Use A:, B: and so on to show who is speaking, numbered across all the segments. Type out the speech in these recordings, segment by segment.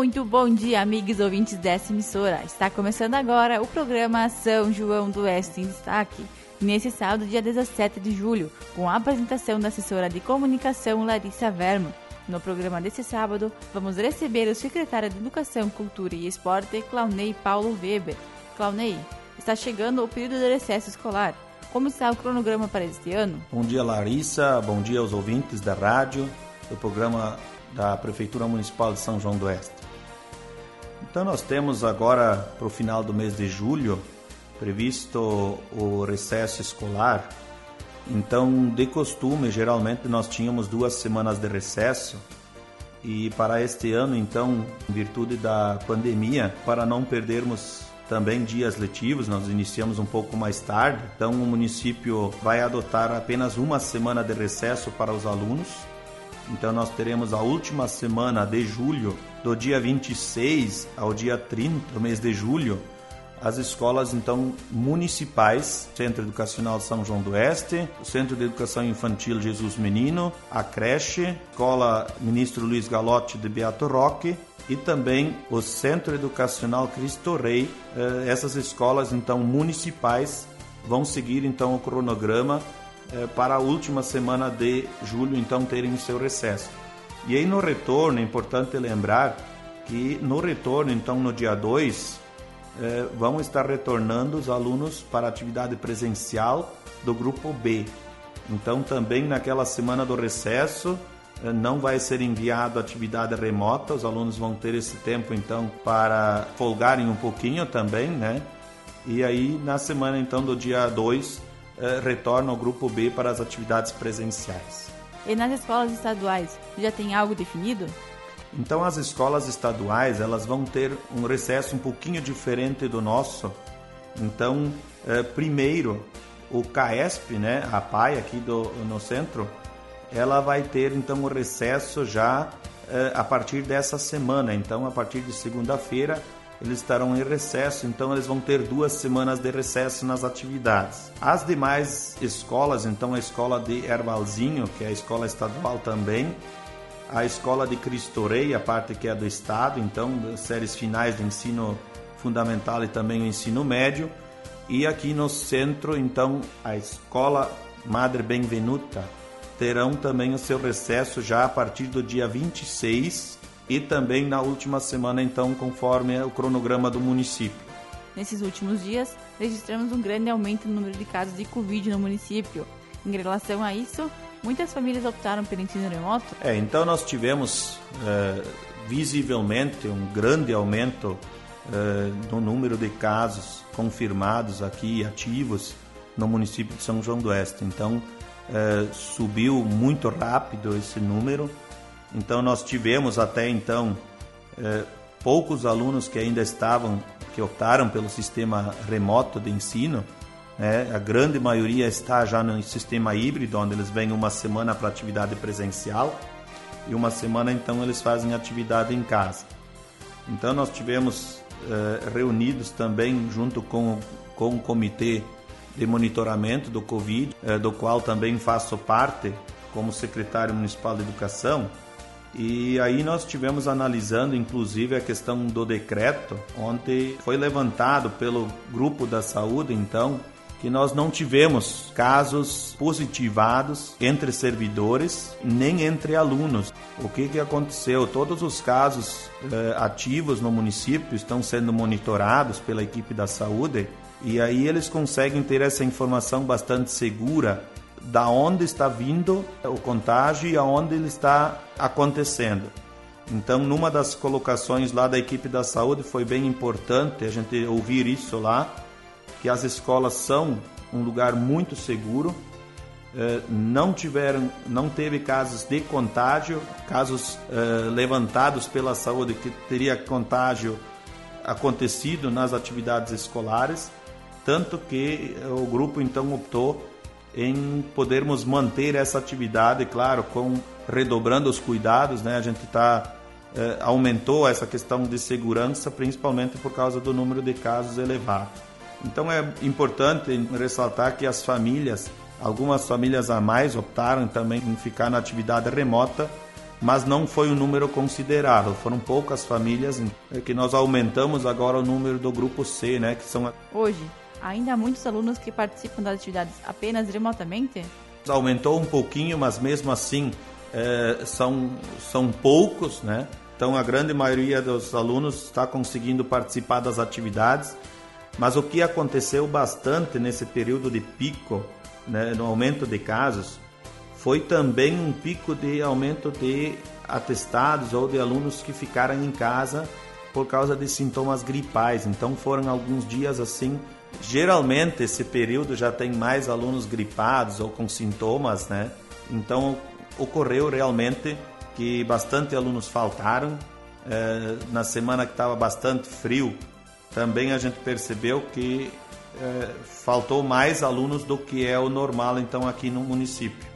A: Muito bom dia, amigos ouvintes dessa emissora. Está começando agora o programa São João do Oeste em Destaque, nesse sábado, dia 17 de julho, com a apresentação da assessora de comunicação Larissa Verma. No programa desse sábado, vamos receber o secretário de Educação, Cultura e Esporte, Clauney Paulo Weber. Clauney, está chegando o período de recesso escolar. Como está o cronograma para este ano?
B: Bom dia, Larissa. Bom dia aos ouvintes da rádio, do programa da Prefeitura Municipal de São João do Oeste. Então nós temos agora, para o final do mês de julho, previsto o recesso escolar. Então, de costume, geralmente nós tínhamos 2 semanas de recesso, e para este ano, então, em virtude da pandemia, para não perdermos também dias letivos, nós iniciamos um pouco mais tarde. Então o município vai adotar apenas 1 semana de recesso para os alunos. Então nós teremos a última semana de julho, do dia 26 ao dia 30 do mês de julho, as escolas então municipais, Centro Educacional São João do Oeste, o Centro de Educação Infantil Jesus Menino, a creche, Escola Ministro Luiz Galotti de Beato Roque e também o Centro Educacional Cristo Rei. Essas escolas então municipais vão seguir então o cronograma para a última semana de julho, então, terem o seu recesso. E aí no retorno, é importante lembrar que no retorno, então, no dia 2, vão estar retornando os alunos para a atividade presencial do grupo B. Então, também naquela semana do recesso, não vai ser enviado atividade remota, os alunos vão ter esse tempo, então, para folgarem um pouquinho também, né? E aí, na semana, então, do dia 2, retorna ao grupo B para as atividades presenciais.
A: E nas escolas estaduais, já tem algo definido?
B: Então as escolas estaduais, elas vão ter um recesso um pouquinho diferente do nosso. Então, primeiro, o CAESP, né, a PAI aqui no centro, ela vai ter então o recesso já a partir dessa semana. Então, a partir de segunda-feira, eles estarão em recesso, então eles vão ter 2 semanas de recesso nas atividades. As demais escolas, então a escola de Ervalzinho, que é a escola estadual também, a escola de Cristo Rei, a parte que é do estado, então das séries finais de ensino fundamental e também o ensino médio, e aqui no centro, então a escola Madre Benvenuta, terão também o seu recesso já a partir do dia 26 e também na última semana, então, conforme o cronograma do município.
A: Nesses últimos dias, registramos um grande aumento no número de casos de Covid no município. Em relação a isso, muitas famílias optaram pelo ensino remoto?
B: Então nós tivemos visivelmente um grande aumento no número de casos confirmados aqui, ativos, no município de São João do Oeste. Então, subiu muito rápido esse número. Então nós tivemos até então poucos alunos que ainda que optaram pelo sistema remoto de ensino, né? A grande maioria está já no sistema híbrido, onde eles vêm 1 semana para atividade presencial e 1 semana então eles fazem atividade em casa. Então nós tivemos reunidos também junto com o comitê de monitoramento do Covid, do qual também faço parte como secretário municipal de educação. E aí nós estivemos analisando, inclusive, a questão do decreto, onde foi levantado pelo grupo da saúde, então, que nós não tivemos casos positivados entre servidores, nem entre alunos. O que aconteceu? Todos os casos ativos no município estão sendo monitorados pela equipe da saúde, e aí eles conseguem ter essa informação bastante segura da onde está vindo o contágio e aonde ele está acontecendo. Então, numa das colocações lá da equipe da saúde, foi bem importante a gente ouvir isso lá, que as escolas são um lugar muito seguro, não teve casos de contágio, casos levantados pela saúde que teria contágio acontecido nas atividades escolares, tanto que o grupo então optou em podermos manter essa atividade, claro, redobrando os cuidados, né? A gente aumentou essa questão de segurança, principalmente por causa do número de casos elevado. Então é importante ressaltar que algumas famílias a mais optaram também em ficar na atividade remota, mas não foi um número considerável, foram poucas famílias que nós aumentamos agora o número do grupo C, né, que são...
A: Hoje, ainda há muitos alunos que participam das atividades apenas remotamente?
B: Aumentou um pouquinho, mas mesmo assim são poucos, né? Então a grande maioria dos alunos está conseguindo participar das atividades, mas o que aconteceu bastante nesse período de pico, né, no aumento de casos, foi também um pico de aumento de atestados ou de alunos que ficaram em casa por causa de sintomas gripais. Então foram alguns dias assim. Geralmente esse período já tem mais alunos gripados ou com sintomas, né? Então ocorreu realmente que bastante alunos faltaram. Na semana que estava bastante frio, também a gente percebeu que faltou mais alunos do que é o normal então aqui no município.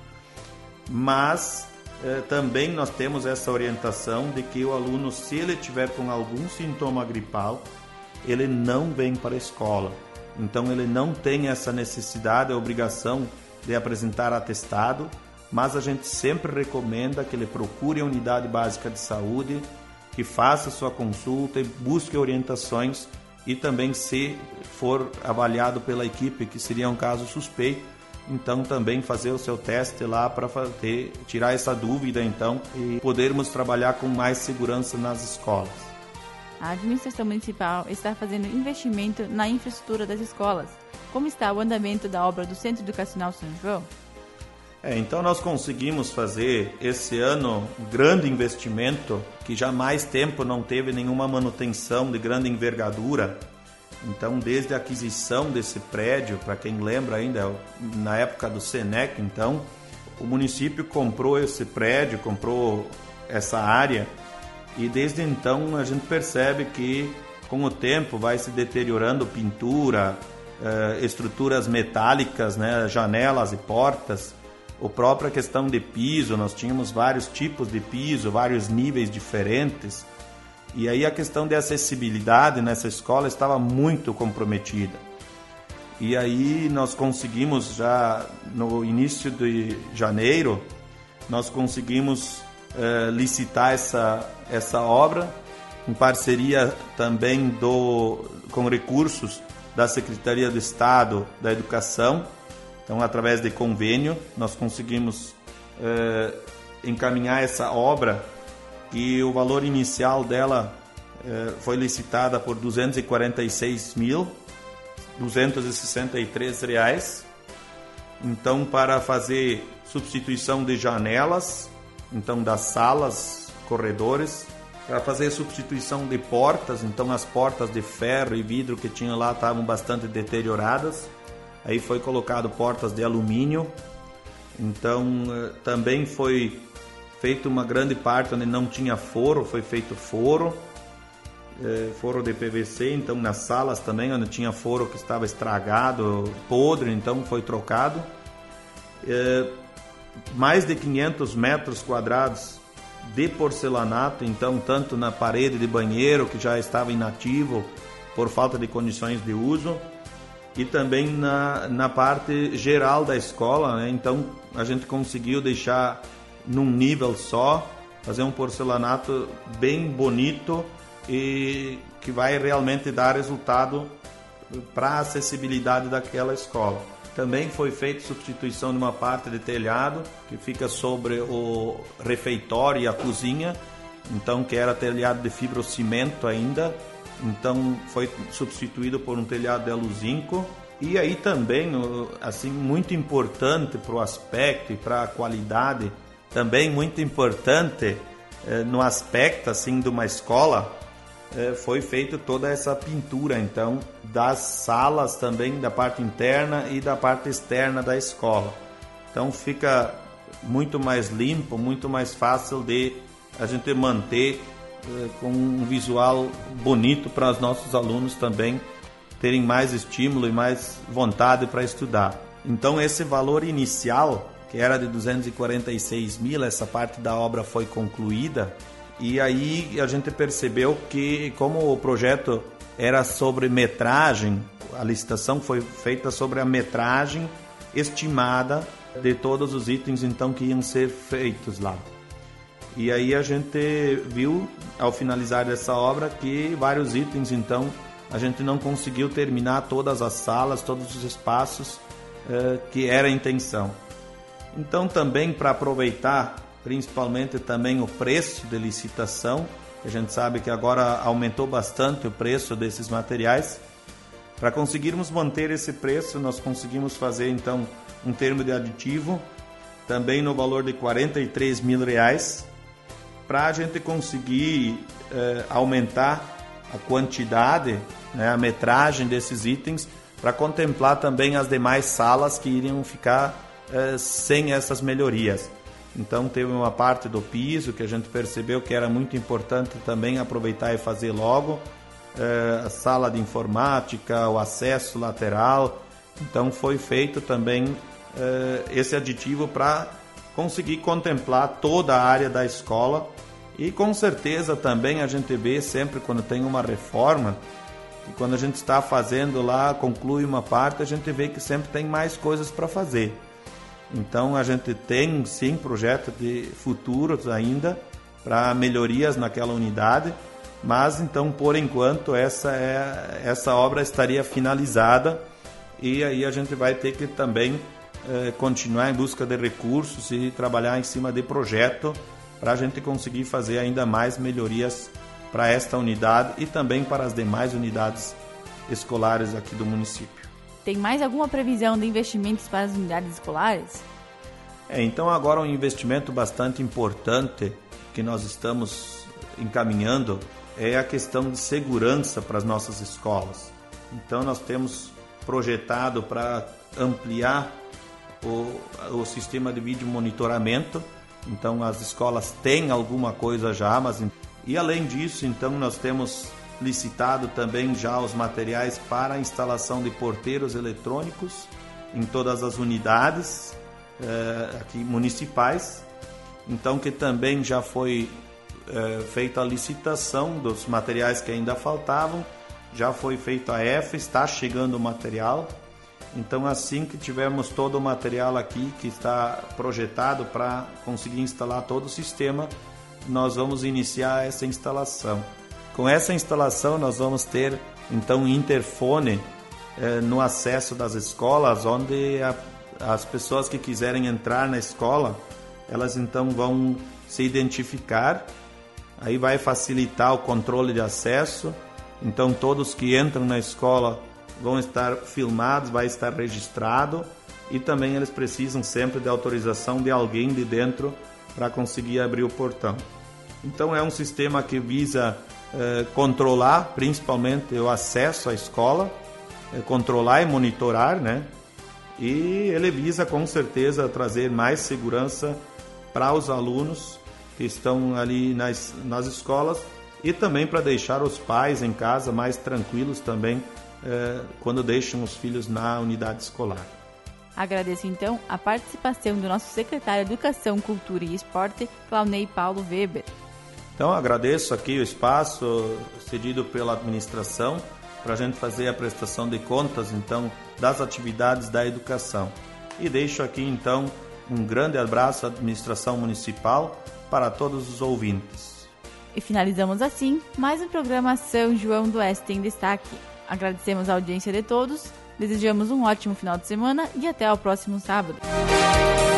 B: Mas também nós temos essa orientação de que o aluno, se ele tiver com algum sintoma gripal, ele não vem para a escola. Então ele não tem essa necessidade, a obrigação de apresentar atestado, mas a gente sempre recomenda que ele procure a unidade básica de saúde, que faça sua consulta e busque orientações, e também, se for avaliado pela equipe que seria um caso suspeito, então também fazer o seu teste lá para tirar essa dúvida então e podermos trabalhar com mais segurança nas escolas.
A: A administração municipal está fazendo investimento na infraestrutura das escolas. Como está o andamento da obra do Centro Educacional São João?
B: Então nós conseguimos fazer esse ano um grande investimento que já há mais tempo não teve nenhuma manutenção de grande envergadura. Então, desde a aquisição desse prédio, para quem lembra ainda, na época do SENEC, então, o município comprou esse prédio, comprou essa área, e desde então a gente percebe que com o tempo vai se deteriorando pintura, estruturas metálicas, né, janelas e portas, a própria questão de piso, nós tínhamos vários tipos de piso, vários níveis diferentes, e aí a questão de acessibilidade nessa escola estava muito comprometida. E aí nós conseguimos, já no início de janeiro, nós conseguimos licitar essa obra, em parceria também com recursos da Secretaria do Estado da Educação. Então, através de convênio, nós conseguimos encaminhar essa obra, e o valor inicial dela foi licitada por R$ 246.263. Então, para fazer substituição de janelas, então das salas, corredores, para fazer substituição de portas, então as portas de ferro e vidro que tinham lá estavam bastante deterioradas. Aí foi colocado portas de alumínio. Então também foi feito uma grande parte onde não tinha foro, foi feito foro de PVC. Então nas salas também, onde tinha foro que estava estragado, podre, então foi trocado. Mais de 500 metros quadrados de porcelanato, então tanto na parede de banheiro, que já estava inativo por falta de condições de uso, e também na parte geral da escola, né? Então a gente conseguiu deixar num nível só, fazer um porcelanato bem bonito e que vai realmente dar resultado para a acessibilidade daquela escola. Também foi feita substituição de uma parte de telhado que fica sobre o refeitório e a cozinha, então que era telhado de fibrocimento ainda. Então foi substituído por um telhado de aluzinco. E aí também, assim, muito importante para o aspecto e para a qualidade, também muito importante no aspecto assim de uma escola, foi feita toda essa pintura, então, das salas também, da parte interna e da parte externa da escola. Então fica muito mais limpo, muito mais fácil de a gente manter com um visual bonito para os nossos alunos também terem mais estímulo e mais vontade para estudar. Então esse valor inicial, que era de 246 mil, essa parte da obra foi concluída, e aí a gente percebeu que, como o projeto era sobre metragem, a licitação foi feita sobre a metragem estimada de todos os itens então que iam ser feitos lá. E aí a gente viu, ao finalizar essa obra, que vários itens, então, a gente não conseguiu terminar todas as salas, todos os espaços que era a intenção. Então, também para aproveitar, principalmente também o preço de licitação, a gente sabe que agora aumentou bastante o preço desses materiais. Para conseguirmos manter esse preço, nós conseguimos fazer, então, um termo de aditivo, também no valor de R$43 mil, para a gente conseguir aumentar a quantidade, né, a metragem desses itens, para contemplar também as demais salas que iriam ficar sem essas melhorias. Então teve uma parte do piso que a gente percebeu que era muito importante também aproveitar e fazer logo, a sala de informática, o acesso lateral. Então foi feito também esse aditivo para conseguir contemplar toda a área da escola. E com certeza também a gente vê sempre quando tem uma reforma, que quando a gente está fazendo lá, conclui uma parte, a gente vê que sempre tem mais coisas para fazer. Então a gente tem sim projetos de futuros ainda para melhorias naquela unidade, mas então por enquanto essa obra estaria finalizada, e aí a gente vai ter que também continuar em busca de recursos e trabalhar em cima de projeto para a gente conseguir fazer ainda mais melhorias para esta unidade e também para as demais unidades escolares aqui do município.
A: Tem mais alguma previsão de investimentos para as unidades escolares?
B: Então agora um investimento bastante importante que nós estamos encaminhando é a questão de segurança para as nossas escolas. Então nós temos projetado para ampliar o sistema de vídeo monitoramento. Então as escolas têm alguma coisa já, e além disso, então nós temos licitado também já os materiais para a instalação de porteiros eletrônicos em todas as unidades aqui municipais. Então que também já foi feita a licitação dos materiais que ainda faltavam, já foi feita a EFA, está chegando o material. Então assim que tivermos todo o material aqui que está projetado para conseguir instalar todo o sistema, nós vamos iniciar essa instalação. Com essa instalação nós vamos ter então um interfone no acesso das escolas, onde as pessoas que quiserem entrar na escola, elas então vão se identificar, aí vai facilitar o controle de acesso. Então todos que entram na escola vão estar filmados, vai estar registrado, e também eles precisam sempre de autorização de alguém de dentro para conseguir abrir o portão. Então é um sistema que visa controlar principalmente o acesso à escola, controlar e monitorar, né? E ele visa com certeza trazer mais segurança para os alunos que estão ali nas escolas, e também para deixar os pais em casa mais tranquilos também quando deixam os filhos na unidade escolar.
A: Agradeço então a participação do nosso secretário de Educação, Cultura e Esporte, Clauney Paulo Weber.
B: Então agradeço aqui o espaço cedido pela administração para a gente fazer a prestação de contas então das atividades da educação. E deixo aqui então um grande abraço à administração municipal para todos os ouvintes.
A: E finalizamos assim mais um programa São João do Oeste em Destaque. Agradecemos a audiência de todos, desejamos um ótimo final de semana e até ao próximo sábado.